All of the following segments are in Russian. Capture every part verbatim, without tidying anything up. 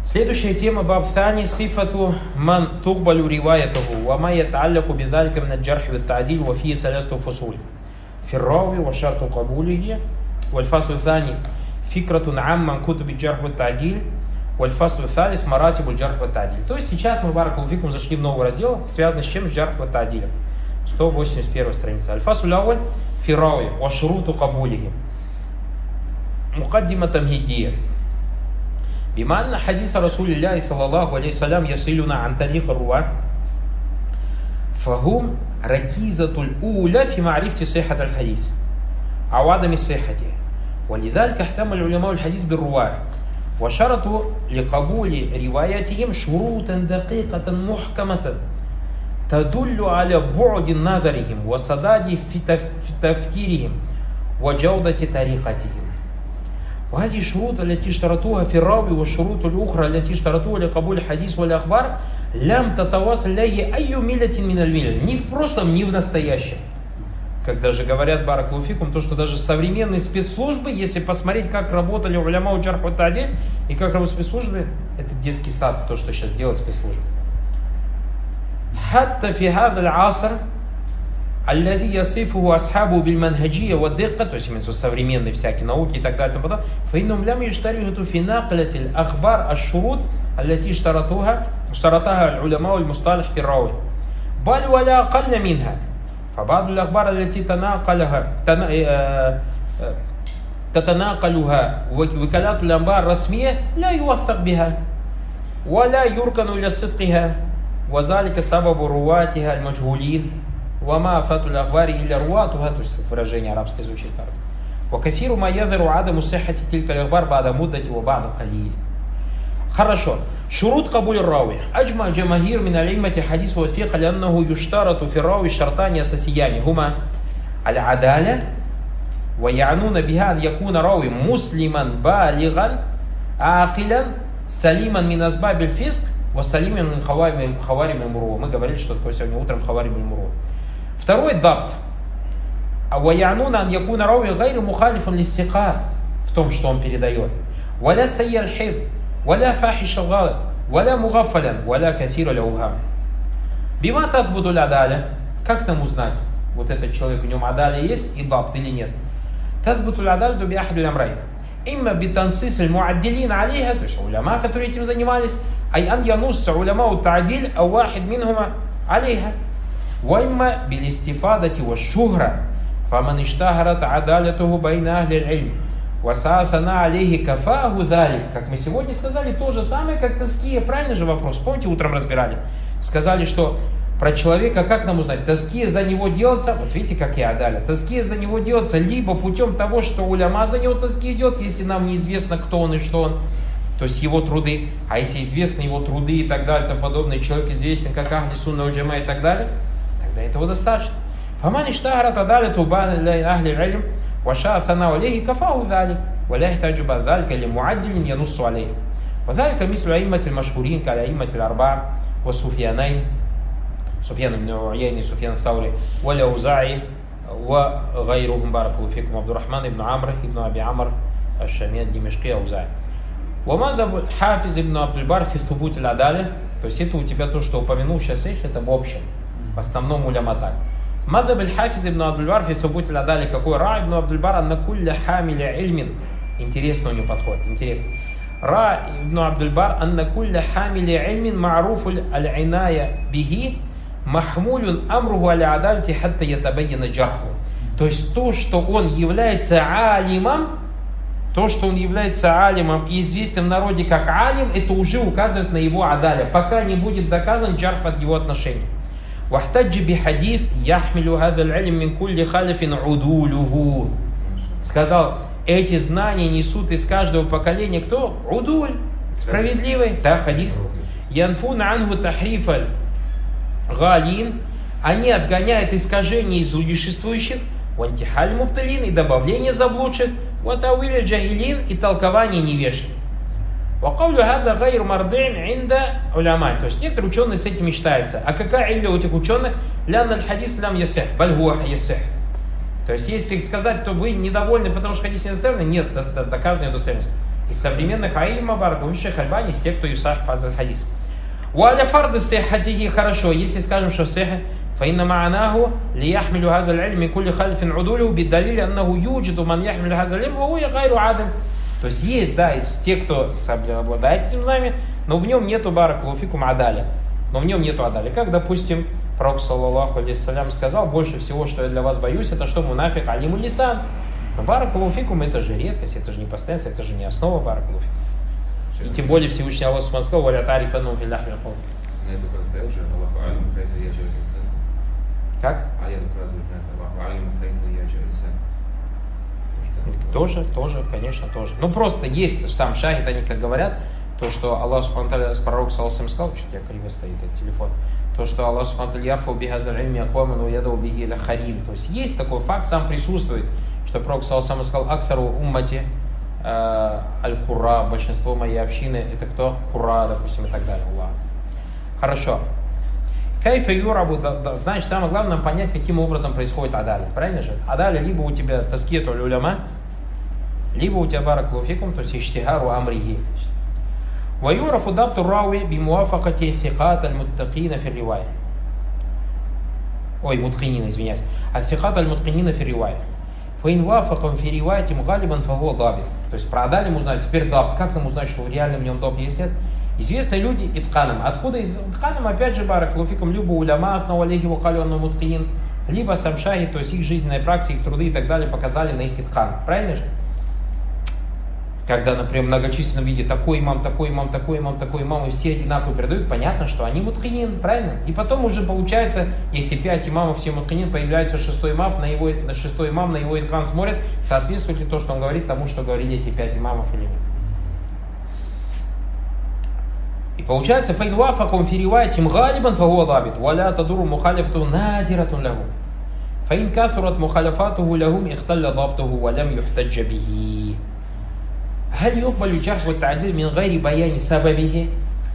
Следующая тема баб thani сифату ман тугбалю риваятаху ва ма ятаалляку бидалика мин аль-джархи ва ат-та'диль ва фии салясату фусуль фиррави ва шарту кабулихи валь фаслу thani фикратун амман кутуби аль-джарх ва ат-та'диль валь фаслу thалис маратибу аль-джарх ва ат-та'диль. То есть сейчас мы, баракаллаху фикум, зашли в новый раздел, связанный с чем? С джарх ва ат-та'дилем. сто восемьдесят первая страница. Аль-фаслу аль-авваль фиррави ва шуруту кабулихи. Мукаддима тамхидия. بما أن حديث رسول الله صلى الله عليه وسلم يصلنا عن طريق الرواة فهم ركيزة الأولى في معرفة صحة الحديث أو عدم صحته، ولذلك اهتم العلماء الحديث بالرواة وشرطوا لقبول روايتهم شروطا دقيقة محكمة تدل على بعد نظرهم وسداد في تفكيرهم وجودة طريقتهم. وهذه الشروط التي اشترطوها في الراوي والشروط الأخرى التي اشترطوها لقبول الحديث والأخبار لم تتواصل إليه أي ملة من الملل. Ни в прошлом, ни в настоящем. Как даже говорят, баракаллаху фикум, то, что даже современные спецслужбы, если посмотреть, как работали уляма у джарх ва ат-та'диль и как работают спецслужбы, это детский сад, то, что сейчас делают спецслужбы. حتى في هذا العصر الذي يصفه أصحابه بالمنهجية والدقة، то есть именно современные всякие науки и так далее, тому подобное, فإنهم لم يشترطوا في نقلة الأخبار الشروط التي اشترطوها اشترطها العلماء المصطلح في الراوي، بل ولا أقل منها. فبعض الأخبار التي تناقلها تتناقلها وكالات الأنباء الرسمية لا يوثق بها ولا يركن إلى صدقها، وذلك سبب رواتها المجهولين. وما فات الأخبار إلا رواتها، то есть выражение арабское звучит так. وكثير ما يظهر عدم صحة تلك الأخبار بعد مدة وبعد قليل. хорошо. شروط قبول الراوي. أجمع جماهير من الأئمة الحديث والفقه لأنه يشترط في الراوي شرطان أساسيان هما العدالة، ويعنون بها أن يكون راوي مسلما بالغا عاقلا سليما من أسباب الفسق وسليما من خوارم المروءة. Мы говорили, что такое сегодня утром خوارم المروءة. Второй дабт. وَيَعْنُونَ أَنْ يَكُونَ رَوِي غَيْرُ مُخَالِفٌ لِلثِّقَاتِ, в том, что он передает. وَلَا سَيِّئَ الْحِفْظِ وَلَا فَاحِشَ الْغَلَطِ وَلَا مُغَفَّلًا وَلَا كَثِيرَ الْأَوْهَامِ. بِمَا تَثْبُتُ الْعَدَالَةِ. Как нам узнать, вот этот человек, в нем адаля есть и дабт или нет? تَثْبُتُ الْعَدَالَةُ بِأَحَدِ الْأَمْرَيْنِ. إِمَّا بِتَنْصِيصِ الْمُعَدِّلِينَ عليها, то есть уляма, которые этим занимались, أي أن ينص علماء التعديل أو واحد منهما عليها، وإما بالاستفادة والشهرة فمن اشتهرت عدالته بين أهل العلم وساثنا عليه كفاه ذلك. Как мы сегодня сказали, то же самое, как таския. Правильный же вопрос? Помните, утром разбирали? Сказали, что про человека, как нам узнать? Таския за него делается, вот видите, как и адаля. Таския за него делается либо путем того, что уляма за него таски идет, если нам неизвестно, кто он и что он, то есть его труды. А если известны его труды и так далее, и тому подобное, человек известен как ахли сунна валь джама и так далее, тогда этого достаточно. فمن اشتهرت عدالته بين أهل العلم وشاء الثناء عليه كفاه ذلك ولا يحتاج بعد ذلك لمعدل ينص عليه. وذلك مثل أئمة المشهورين كالأئمة الأربعة والسفيانين، سفيان بن عيينة، سفيان الثوري والأوزاعي وغيرهم. بارك الله فيكم. عبد الرحمن بن عمرو بن أبي عمرو الشامي الدمشقي أوزاعي. ومذهب حافظ ابن عبد البر في ثبوت العدالة. То есть это у тебя то, что упомянул сейчас, это в общем. В основном уляма так. مذهب الحافظ ابن عبد البر في ثبوت العدالة какой? رأى ابن عبد البر أن كل حامل علم. Интересно у него подход. Интересно. رأى ابن عبد البر أن كل حامل علم معروف العناية به محمول أمره على عدالة حتى يتبين جرحه. То есть то, что он является алимом, то, что он является алимом и известен в народе как алим, это уже указывает на его адаля, пока не будет доказан джарф от его отношений. واحتج بحديث يحمل هذا العلم من كل خلف عدوله. Сказал, эти знания несут из каждого поколения кто? Удуль, справедливый. Да, хадис. ينفون عنه تحريف الغالين. Они отгоняют искажения из существующих. وانتحال المبتلين, и добавление заблудших. وتأويل الجاهلين, и толкование невежд. وقول هذا غير مرضع عند علماء. То есть некоторые ученые с этим мечтаются. А какая илля у этих ученых? لأن الحديث لم يصح بل هو يصح. То есть если сказать, то вы недовольны, потому что хадис недостоверный, нет доказанной достоверности. Из современных аимма баракаллаху, шейх Альбани, из тех, кто юсахи фазал хадис. Уаля фарды сихатихи, хорошо, если скажем, что сихи, فإن معناه ليحمل هذا العلم من كل خلف عدوله بالدليل أنه يوجد من يحمل هذا العلم وهو غير عادل. То есть есть, да, из тех, кто обладает этим знанием, но в нем нету баракаллаху фикум адаля. Но в нем нету адаля. Как, допустим, пророк саллаллаху алейхиссалям сказал, больше всего, что я для вас боюсь, это что мунафик алиму лисан. Но баракаллаху фикум это же редкость, это же не постоянство, это же не основа баракаллаху фикум. И тем более Всевышний Аллах Субхану сказал, валя тарифану фил лахмил каул. На это поставил же Аллаху алиму хайфа яджа инсан. Как? Аят указывает на это. Аллаху алиму хайфа яджа инсан. Тоже, тоже, конечно, тоже. Ну просто есть сам шахид, они как говорят, то, что Аллах Субхану ва тааля с пророком саллаллаху сказал, что у тебя криво стоит этот телефон, то, что Аллах Субхану ва тааля ярфу бихазаль ильми акваман ва ядау бихи ля харин. То есть есть такой факт, сам присутствует, что пророк саллаллаху сказал, акфару уммати аль-кура, большинство моей общины, это кто? Кура, допустим, и так далее. Аллах. Хорошо. Кайфа юрабу, значит, самое главное нам понять, каким образом происходит адаля. Правильно же? Адаля либо у тебя таскиету уляма, либо у тебя баракаллаху фикум, то есть иштихару амрихи. Ваюрафу дапту рауи бимуафакати фикат аль-муттакина фи ривай. Ой, муткинина, извиняюсь. Аль-фикат аль-муткинина фи ривай. Фаин вафакам фи ривайтим галибан фаго дабит. То есть про адаля ему знать. Теперь дабт. Как ему знать, что реально в нем дабт есть? Нет? Известные люди итканом. Откуда из итканом? Опять же, баракаллаху фикум, либо уляма, на алейхи вакалю муткинин, либо сам шахид, то есть их жизненная практика, их труды и так далее показали на их иткан. Правильно же? Когда, например, в многочисленном виде такой имам, такой имам, такой имам, такой имам, и все одинаково передают, понятно, что они муткинин, правильно? И потом уже получается, если пять имамов, все муткинин, появляется шестой имам, на его, на шестой имам, на его иткан смотрит, соответствует ли то, что он говорит, тому, что говорили эти пять имамов или нет. И получается, файн вафакум фи риваятим галибан фагуа дабит, валя тадуру мухалифту надиратун лаху. Файн каthурат мухалифатуху лахум ихталля дабтуху валям юхтаджа бихи. هل يقبل الجرح والتعديل من غير بيان سببه؟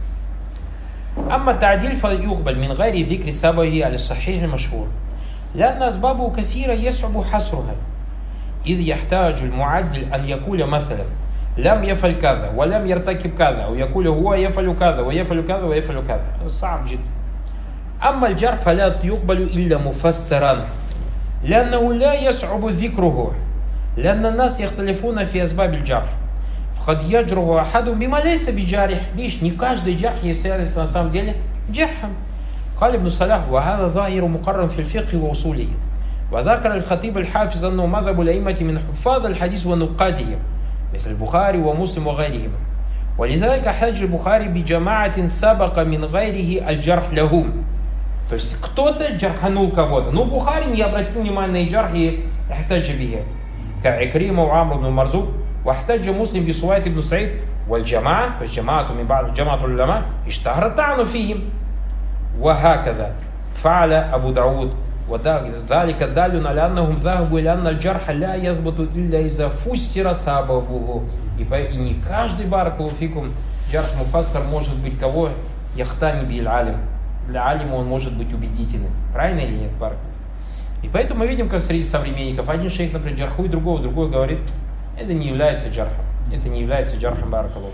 أما التعديل فيقبل من غير ذكر سببه على الصحيح المشهور لأن أسبابه كثيرة يصعب حصرها إذ يحتاج المعدل أن يقول مثلا لم يفعل كذا ولم يرتكب كذا أو يقول هو يفعل كذا ويفعل كذا ويفعل كذا. صعب جدا. أما الجرح فلا يقبل إلا مفسرا لأنه لا يصعب ذكره لأن الناس يختلفون في أسباب الجرح. قد يجرح أحد بما ليس بجارح. Видишь, не каждый джарх является на самом деле джархом. قال ابن صلاح وهذا ظاهر مقرر في الفقه وأصوله. وذكر الخطيب الحافظ أنه مذهب الأئمة من حفاظ الحديث ونقادهم مثل البخاري ومسلم وغيرهم. ولذلك احتج البخاري بجماعة سبق من غيره الجرح لهم. То есть кто-то джарханул кого-то. Ну, Бухари не обратил внимания на джарх и احتج به. كعكرمة وعمرو بن مرزوق. واحتج مسلم بسويد بن سعيد والجماعة والجماعة من بعض جماعة العلماء اشتهر الطعن فيهم وهكذا فعل أبو داود وذلك دال على أنهم ذهبوا إلى أن الجرح لا يثبت إلا إذا فسر سببه. И не каждый баракаллаху фикум джарх муфассар может быть кого яхтани биль алим. Для алима он может быть убедительным. Правильно или нет, баракаллаху? И поэтому мы видим, как среди современников один шейх, например, джархует другого, другой говорит, это не является джархом. Это не является джархом баракаллаху.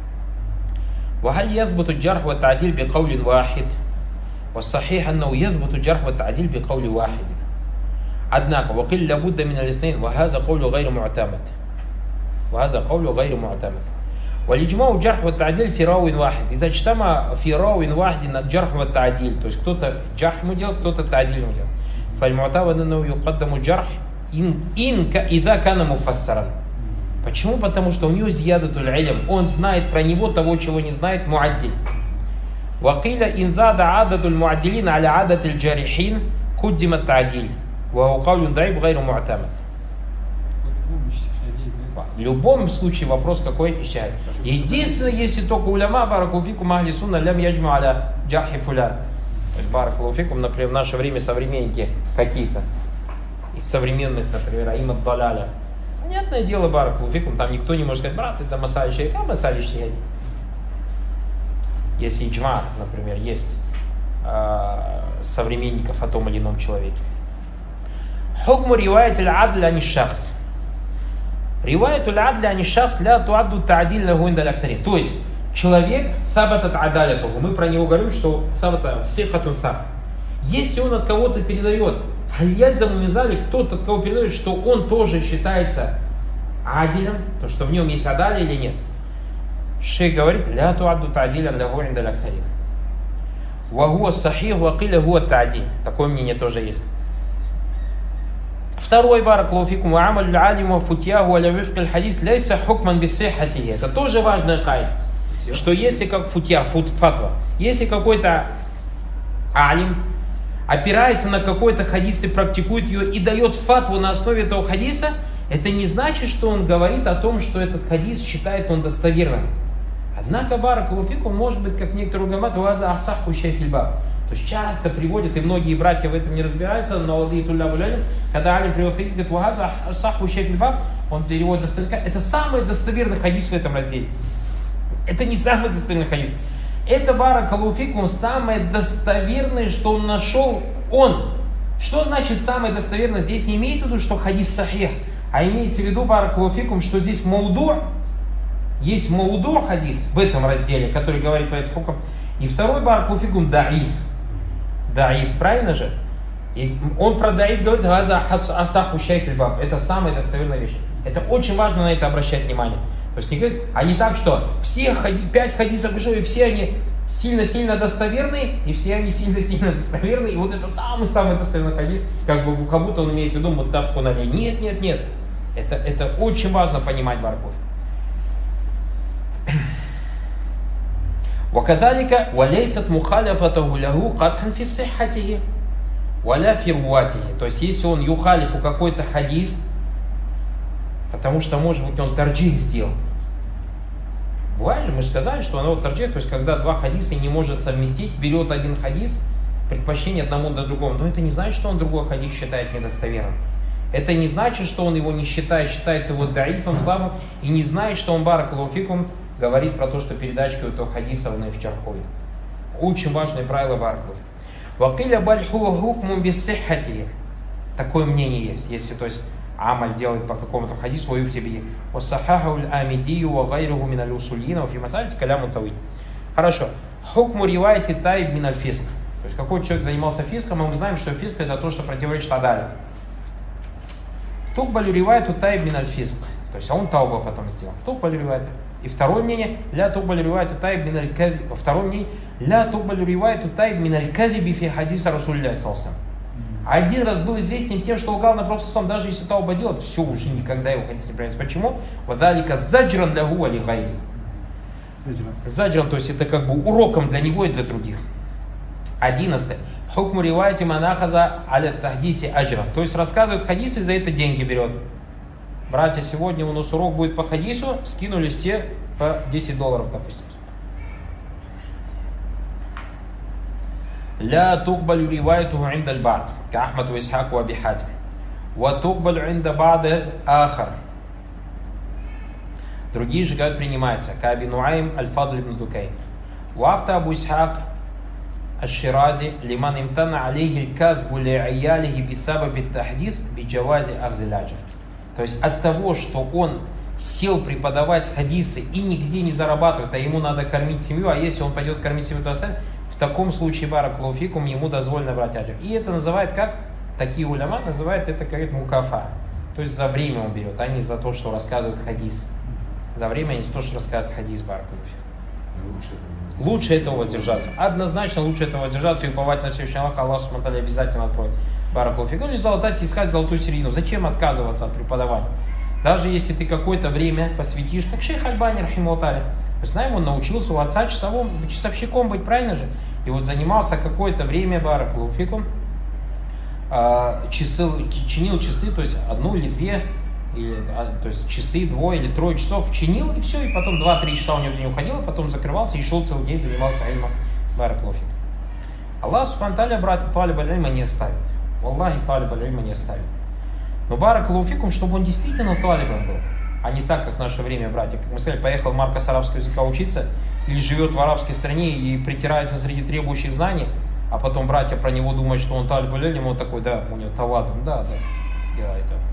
وهل يثبت الجرح والتعديل بقول واحد؟ والصحيح أنه يثبت الجرح والتعديل بقول واحد. Однако وقيل لابد من الاثنين وهذا قول غير معتمد. وهذا قول غير معتمد. والإجماع الجرح والتعديل في راو واحد. إذا اجتمع في راو واحد الجرح والتعديل, то есть кто-то джарх ему делает, кто-то تعديل ему делает. فالمعتمد أنه يقدم الجرح إن إن إذا كان مفسرا. Почему? Потому что у него зиядатуль илм, он знает про него того, чего не знает муаддиль. وقيل إن زاد عدد المعدلين على عدد الجارحين قدم التعديل وهو قول ضعيف غير معتمد. В любом случае вопрос какой? Ищает. Единственное, если только уляма баракаллаху фикум ахли сунна лям яджму аля джархи фулян. То есть баракаллаху фикум, например, в наше время современники какие-то из современных, например, аимат даляля. Понятное дело, баракаллаху фикум, там никто не может сказать, брат, это масали шейх, а масали шейх. Если иджма, например, есть э, современников о том или ином человеке. Хукму риваят аль-адл ани шахс. Риваяту ля-адля ани шахс ля туадду та'адиль лаху индаль аксарин. То есть, человек сабатат адалятуху. Мы про него говорим, что сабата сихатун саб. Если он от кого-то передает, хальядзаму мизали, кто-то от кого передает, что он тоже считается адилем, то что в нем есть адалия или нет. Шейх говорит, ля туадду та'адиль лаху индаль аксарин. Вагуа сахих вакиля гуа та'адиль. Такое мнение тоже есть. Второй баракалуфикум амаль алима футьягу аля вифкаль хадис лейса хукман бисихатихи. Это тоже важная кайда, что если как футья, фут, фатва, если какой-то алим опирается на какой-то хадис и практикует ее и дает фатву на основе этого хадиса, это не значит, что он говорит о том, что этот хадис считает он достоверным. Однако баракалуфикум может быть, как некоторые уламаты, уаза асаху шейфильбаб. То есть часто приводят, и многие братья в этом не разбираются, но когда алим приводит хадис, говорит, уаза асаху шейфильбаб, он переводит достоверно. Это самый достоверный хадис в этом разделе. Это не самый достоверный хадис. Это баракалуфикум самое достоверное, что он нашел он. Что значит самое достоверное? Здесь не имеется в виду, что хадис сахих, а имеется в виду баракалуфикум, что здесь мауду, есть мауду хадис в этом разделе, который говорит по этому хукам. И второй баракалуфикум даиф. Даиф, правильно же? И он про даиф говорит, асаху шейфильбаб. Это самая достоверная вещь. Это очень важно на это обращать внимание. То есть не говорит, а не так, что все хади, пять хадисов пришло, и все они сильно-сильно достоверные, и все они сильно-сильно достоверные, и вот это самый-самый достоверный хадис, как бы как будто он имеет в виду муттафкун алейх. Нет, нет, нет. Это, это очень важно понимать, бараков. وكذلك وليست مخالفته له قدحا في صحته ولا في رواته. То есть если он юхалифу какой-то хадис, потому что, может быть, он тарджих сделал. Бывает же, мы же сказали, что оно тарджих, то есть когда два хадиса не может совместить, берет один хадис, предпочтение одному до другому. Но это не значит, что он другой хадис считает недостоверным. Это не значит, что он его не считает, считает его даифом, слабым, и не знает, что он баракалуфикум говорит про то, что передачки у этого хадиса в нефчархой. Очень важное правило баракалуф. Вакиля бальху хукму биссихати. Такое мнение есть. Если, то есть, амаль делает по какому-то хадису, воюв тебе. Васахахауль амидию ва гайруху миналь усулина, фи масалити каляму тавид. Хорошо. Хукму ривайти тайб миналь фиск. То есть, какой человек занимался фиском, и мы знаем, что фиск это то, что противоречит адале. Тукбалю ривайту тайб миналь фиск. То есть, а он тауба потом сделал. Тукбалю ривайту. И второе мнение, ля тукбалю ривайту тайб миналь кави. Второе мнение, ля тукбалю ривайту тайб миналь кави фи хадиса расулля салсам. Один раз был известен тем, что лгал на пророка сам, даже если тауба делает, все, уже никогда его хадис не принес. Почему? Вадалика заджран для гуа ли гайри. Заджран, то есть это как бы уроком для него и для других. Одиннадцатое. Хукму ривайти манахаза аля тахдифи аджран. То есть рассказывает хадисы, за это деньги берет. Братья, сегодня у нас урок будет по хадису, скинули все по десять долларов, допустим. لا تقبل روايته عند البعض كأحمد وإسحاق وأبي حاتم وتقبل عند بعض آخر. Другие же, говорят, принимаются. Каби Нуайм Аль-Фадл ибн Дукай. Вафта Абу Исхак Аш-Ширази лиман имтана алейхи аль-казбу ли-айялихи бисабаби тахдиф биджавази ахзиляджа. То есть от того, что он сел преподавать хадисы и нигде не зарабатывает, а ему надо кормить семью, а если он пойдет кормить семью, то останется, в таком случае баракалуфикум ему дозволено брать аджр. И это называют как? Такие уляма называют это, как мукафа. То есть за время он берет, а не за то, что рассказывает хадис. За время, а не за то, что рассказывает хадис баракалуфикум. Лучше, лучше этого воздержаться. Однозначно лучше этого воздержаться и уповать на Всевышний Аллах. Аллах субхану ва тааля обязательно откроет баракалуфикум. Или золотать, искать золотую середину. Зачем отказываться от преподавания? Даже если ты какое-то время посвятишь, как шейх Аль-Бани рахимахуллаху тааля. Мы знаем, он научился у отца часовым, часовщиком быть, правильно же? И вот занимался какое-то время баракалуфикум, часы, чинил часы, то есть одну или две, или, то есть часы, двое или трое часов чинил, и все, и потом два-три часа у него в день уходил, потом закрывался и шел целый день, занимался ильмом баракалуфикум. Аллах субхану ва тааля, братья, талиб аль-ильма не оставит. Аллахи, талиб аль-ильма не оставит. Но баракалуфикум, чтобы он действительно талибом был, а не так, как в наше время, братья. Как мы сказали, поехал Марко с арабского языка учиться, или живет в арабской стране и притирается среди требующих знаний, а потом братья про него думают, что он талиб аль-ильм, он такой, да, у него таваду, да, да, я это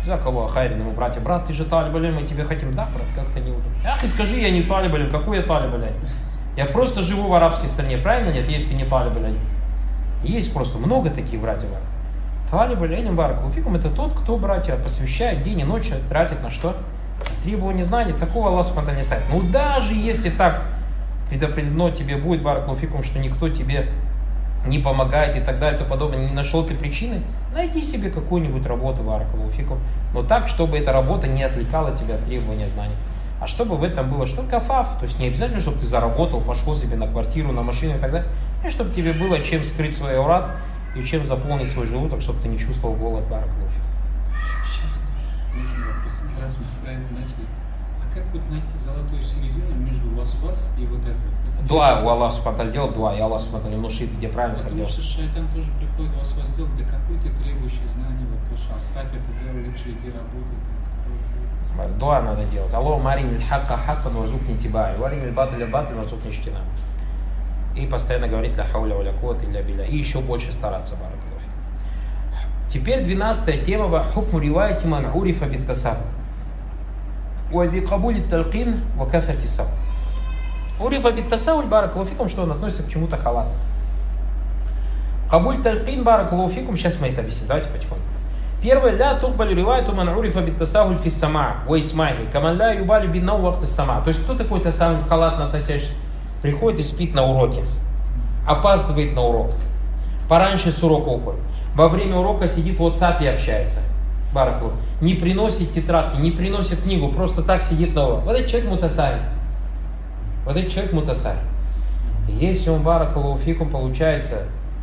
Закаллаху хайрин, ему братья, брат, ты же талиб аль, мы тебе хотим, да, брат, как-то неудобно. Ах, и скажи, я не талиб аль, какой я талиб аль? Я просто живу в арабской стране, правильно? Нет, если ты не талиб аль. Есть просто много таких братьев. Талиб аль-илм баракаллаху фикум — это тот, кто, братья, посвящает день и ночь, тратит на что? Требование знаний. Такого Аллах субхану ва тааля не ставит. Ну даже если так предопределено тебе будет, баракаллаху фикум, что никто тебе не помогает и так далее и тому подобное, не нашел ты причины, найди себе какую-нибудь работу, баракаллаху фикум, но так, чтобы эта работа не отвлекала тебя от требования знаний. А чтобы в этом было что? Кафаф. То есть не обязательно, чтобы ты заработал, пошел себе на квартиру, на машину и так далее. И чтобы тебе было чем скрыть свой аурат и чем заполнить свой желудок, чтобы ты не чувствовал голод, баракаллаху фикум. Сейчас нужен вопрос, раз мы правильно начали. А как вот найти золотую середину между васвас и вот это? Дуа у Аллаха субхану ва тааля делал, дуа, и Аллах субхану ва тааля внушит, где правильно Потому делать. что шайтан тоже приходит васвас делать, да какой ты требующий знаний, вот, потому что оставь это дело, лучше иди работай. Дуа надо делать. Аллаху маринил хакка хаккан варзукни тибай, варинил батля батль варзукни штина. И постоянно говорить ля хауля ва ля куввата илля билля. И еще больше стараться, баракаллаху фик. Теперь двенадцатая тема. Хукму риваяти ман урифа бит тасаху. Ва би кабули талкин ва кафрати саху. Урифа бит тасаху, баракаллаху фикум, что он относится к чему-то халату. Кабуль талкин, баракаллаху фикум, сейчас мы это объясним. Давайте потихоньку. Первое, ля тухбалю ривайту ман урифа бит тасахуль фис сама ва исмахи, каман ля юбалю бин нау вахта сама. То есть кто такой тасахуль халатно относящийся? Приходит и спит на уроке, опаздывает на урок, пораньше с урока уходит, во время урока сидит в WhatsApp и общается, баракаллаху, не приносит тетрадки, не приносит книгу, просто так сидит на уроке. Вот этот человек мутасави, вот этот человек мутасави. Если он, баракаллаху фикум, получается,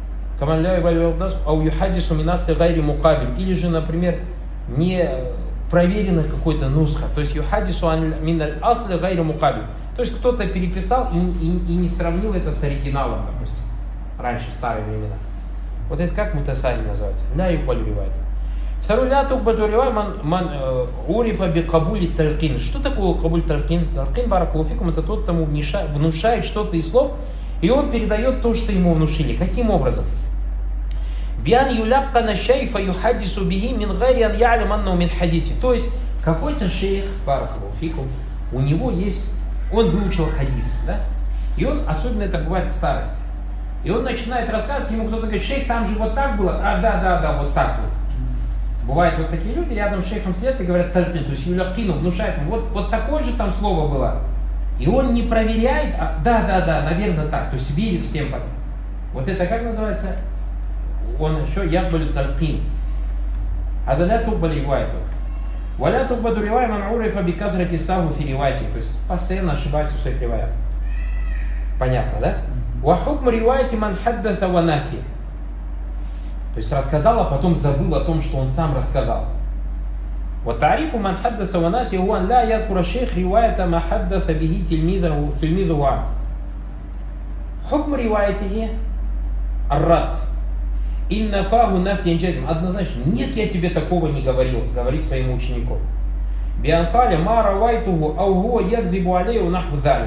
или же, например, не проверено какой-то нусха, то есть юхадису мин аль-асли гайри мукабиль. То есть кто-то переписал и, и, и не сравнил это с оригиналом, допустим, раньше, в старые времена. Вот это как мутасави называется? Ля юхбалю ривайт. Второй, ля тухбалю ривайт ман урифа би кабули талькин. Что такое кабуль талькин? Талькин, баракаллаху фикум, это тот, кому внушает что-то из слов, и он передает то, что ему внушили. Каким образом? Биан юляккана шейфа юхадису бихи мин гайри ан я'лям аннаху мин хадиси. То есть какой-то шейх, баракаллаху фикум, у него есть, он выучил хадис, да? И он, особенно это бывает к старости, и он начинает рассказывать, ему кто-то говорит: шейх, там же вот так было, а да, да, да, вот так было. Бывают вот такие люди, рядом с шейхом сидят и говорят талькин, то есть юляккину, внушает ему, вот, вот такое же там слово было. И он не проверяет, а да, да, да, наверное так, то есть верит всем потом. Вот это как называется? Он еще якбалю талькин. А за ля тухбалю ривайту. Валя тухбалю ривай ман урифа би кафрати саху фи ривайти. То есть постоянно ошибается в своих риваях. Понятно, да? Ва хукм ривайти ман хаддатha ва наси. То есть рассказал, а потом забыл о том, что он сам рассказал. Ва тарифу ман хаддатha ва наси хуа ан ля ядкура шейх ривайта ма хаддатha бихи тильмизу ва. Хукм ривайтихи ар-рад. Инна фаху нафьян джазим. Однозначно, нет, я тебе такого не говорил, говорит своему ученику. Бианкаля ма равайтуху ау хуа ядвибу алейху наху залик.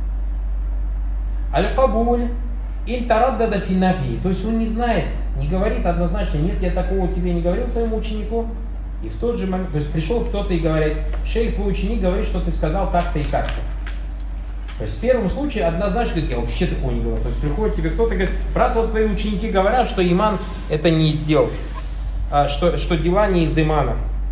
Аль-кабуль ин тараддада фи нафьи. То есть он не знает, не говорит однозначно, нет, я такого тебе не говорил своему ученику. И в тот же момент, то есть пришел кто-то и говорит: шейх, твой ученик говорит, что ты сказал так-то и так-то. То есть в первом случае однозначно я вообще такого не говорил. То есть приходит тебе кто-то и говорит: брат, вот твои ученики говорят, что иман это не из дел, а что, что дела не из имана.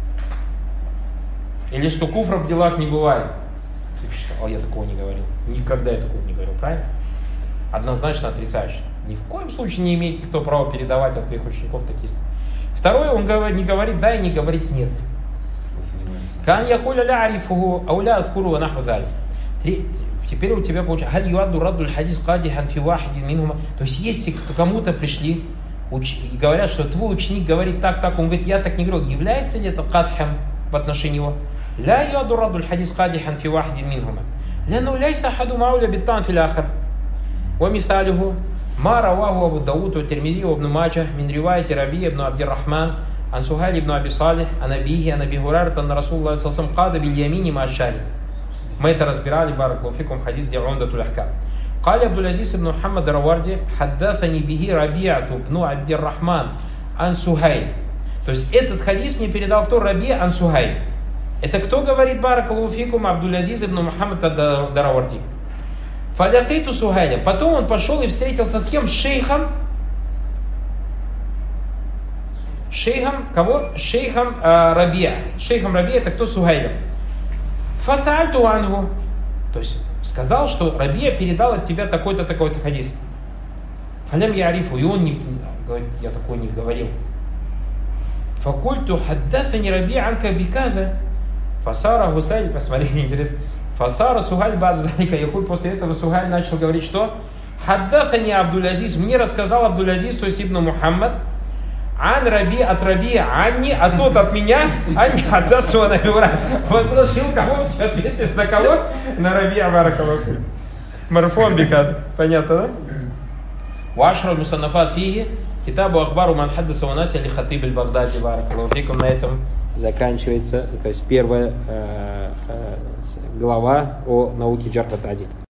Или что куфра в делах не бывает. Ты считал, я такого не говорил. Никогда я такого не говорил, правильно? Однозначно отрицаешь. Ни в коем случае не имеет никто права передавать от твоих учеников такие слова. Второе, он не говорит да и не говорит нет. Кан якуля ля арифуху, ау ля адхуру наху залик. Теперь у тебя получается, халь юадду раддуль хадис кадихан фи вахидин минхума. То есть если кому-то пришли уч... и говорят, что твой ученик говорит так, так, он говорит: я так не говорил, является ли это кадхам в отношении его? Ля юадду раддуль хадис кадихан фи вахидин минхума. Ляну ляйса хаду мауля биттан фил ахар. Ва мисалюху ма раваху Абу Дауд ва Тирмизи ва Ибн Маджах мин ривайти Раби ибн Абдир-Рахман ан Сухайли ибн Аби Салих ан Абихи ан Аби Хурайрата ан Расулуллахи саллаллаху алейхи ва саллям када биль ямини ма шахид. Мы это разбирали, баракаллаху фикум, хадис, где Умдатуль ахкам. Кали Абдул-Азиз ибн Мухаммад ар-Раварди хаддафани бихи Раби'ату ибн Абдир-Рахман ан Сухайль. То есть этот хадис мне передал кто? Раби ан Сухайль. Это кто говорит? Баракаллаху фикум Абдул-Азиз ибн Мухаммад ад-Дараварди. Фалякиту Сухайля. Потом он пошел и встретился с кем? С шейхом. Шейхом кого? Шейхом э, Рабия. Шейхом Рабия это кто? Сухайлем. Фасальту ангу. То есть сказал, что Рабия передал от тебя такой-то, такой-то хадис. Фалям я арифу. И он не говорит, я такой не говорил. Факульту хаддафани Рабия анка бикада. Фасара Гусайль, посмотрите, интересно. Фасара Сухайль бадалика. И после этого Сухайль начал говорить, что хаддафани Абдул-Азиз. Мне рассказал Абдул-Азиз, то есть ибн Мухаммад. Ан Раби от Раби, Анни, а тот от меня, Анни отдаст его на Юра. Возложил кого в соответствии на кого? На Раби Баракаллаху. Марфон бикад. Понятно, да? Вашра мусаннафат фиги. Китабу ахбару ман хаддаса у нас или хатиб аль-Багдади Баракаллаху фикум. На этом заканчивается, то есть первая э, э, глава о науке джарх ва та'диль.